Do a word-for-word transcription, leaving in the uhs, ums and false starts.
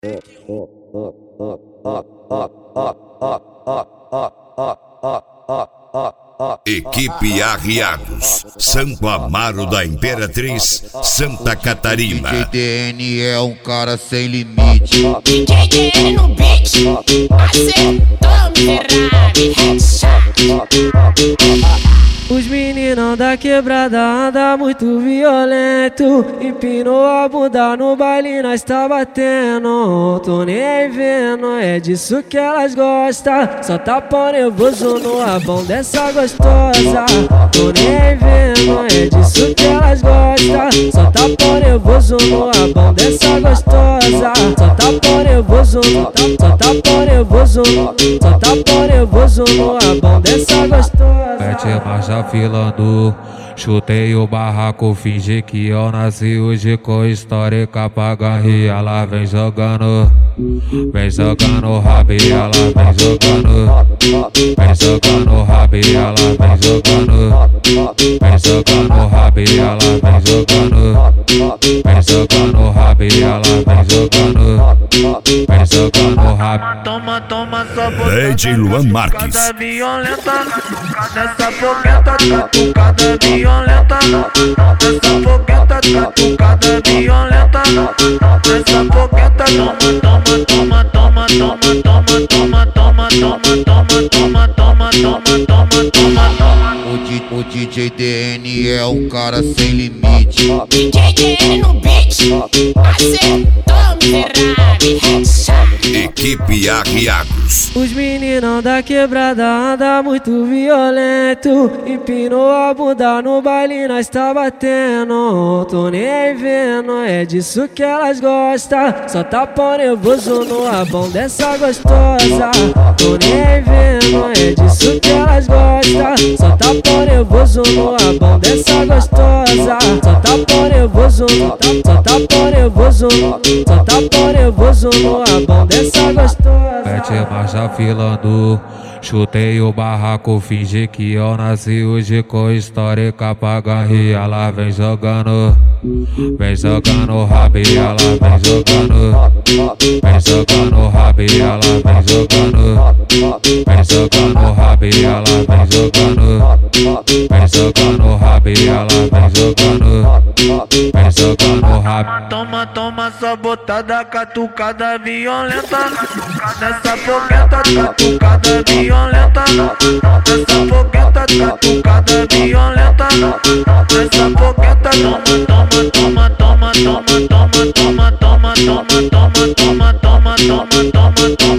Equipe Arriados, Santo Amaro da Imperatriz, Santa Catarina. D J D N é um cara sem limite. D J D N no beat, acertou miserável, headshot. Os meninão da quebrada anda muito violento. Empinou a bunda no baile, nós tá batendo. Tô nem vendo, é disso que elas gostam. Só tapão nervoso no abão dessa gostosa. Tô nem vendo, é disso que elas gostam. Só tapão nervoso no abão dessa gostosa. Só tapão nervoso, só tapão nervoso, só tapão nervoso no abão dessa gostosa. Mete marcha filando, chutei o barraco, fingi que eu nasci hoje com histórica pra ganhar. Ela vem jogando, vem jogando rabo, ela vem jogando, vem jogando rabo, ela vem jogando, vem jogando rabo, ela vem jogando, vem jogando rabo, ela vem jogando, vem jogando rabo. Toma, toma, só D J Luan Marques. Cada violenta, nessa fogueta, catucada violenta, nessa fogueta, catucada violenta, nessa fogueta, toma, toma, toma, toma, toma, toma, toma, toma, toma, toma, toma, toma, toma, toma, toma. O, D, o D J D N é um cara sem limite. D J D N no beat, acertou miserável, headshot. Equipe Arriados. Os meninão da quebrada anda muito violento. Empinou a bunda no baile, nós tá batendo. Tô nem vendo, é disso que elas gostam. Só tapão nervoso no abão dessa gostosa. Tô nem vendo, é disso que elas gostam. Só tapão nervoso no abão dessa gostosa. Só tapão nervoso, só tapão nervoso, só tapão nervoso no abão dessa gostosa. Mete marcha filando, chutei o barraco, fingi que eu nasci hoje com histórica pra ganhar. Ela vem jogando, vem jogando rabo, ela vem jogando, vem jogando rabo, ela vem jogando, vem jogando rabo, ela vem jogando, vem jogando rabo, ela vem jogando, vem jogando rabo. Toma, toma, só botada, catucada violenta, nessa fogueta, catucada violenta, nessa fogueta, catucada violenta, nessa fogueta, toma, toma, toma, toma, toma, toma, toma, toma, toma, toma, toma, toma, toma, toma, toma.